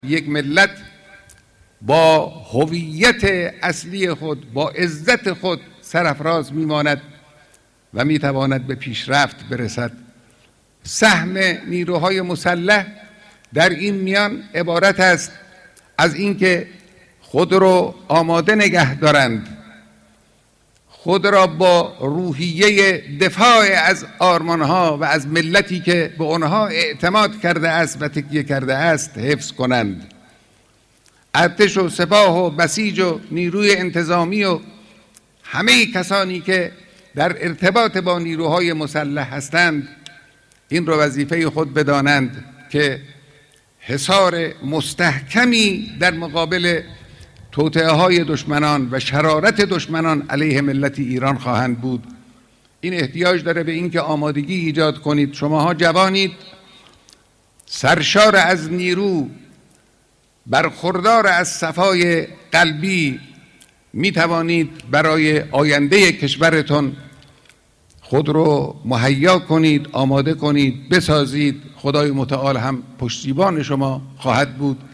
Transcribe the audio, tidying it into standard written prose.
یک ملت با هویت اصلی خود، با عزت خود سرافراز میماند و میتواند به پیشرفت برسد. سهم نیروهای مسلح در این میان عبارت است از اینکه خود را آماده نگه دارند، خود را با روحیه دفاع از آرمانها و از ملتی که به آنها اعتماد کرده است و تکیه کرده است حفظ کنند. ارتش و سپاه و بسیج و نیروی انتظامی و همه کسانی که در ارتباط با نیروهای مسلح هستند این را وظیفه خود بدانند که حصار مستحکمی در مقابل توطئه های دشمنان و شرارت دشمنان علیه ملت ایران خواهند بود. این احتیاج داره به اینکه آمادگی ایجاد کنید. شماها جوانید، سرشار از نیرو، برخوردار از صفای قلبی، می توانید برای آینده کشورتون خود رو مهیا کنید، آماده کنید، بسازید. خدای متعال هم پشتیبان شما خواهد بود.